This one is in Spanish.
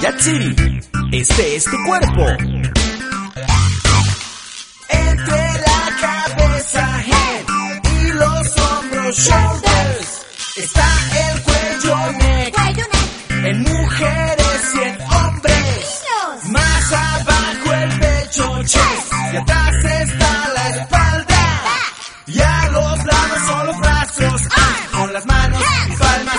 Cat City, este es tu cuerpo. Entre la cabeza, head, y los hombros, shoulders, está el cuello, neck, en mujeres y en hombres. Más abajo el pecho, chest, y atrás está la espalda. Y a los lados son los brazos, con las manos y palmas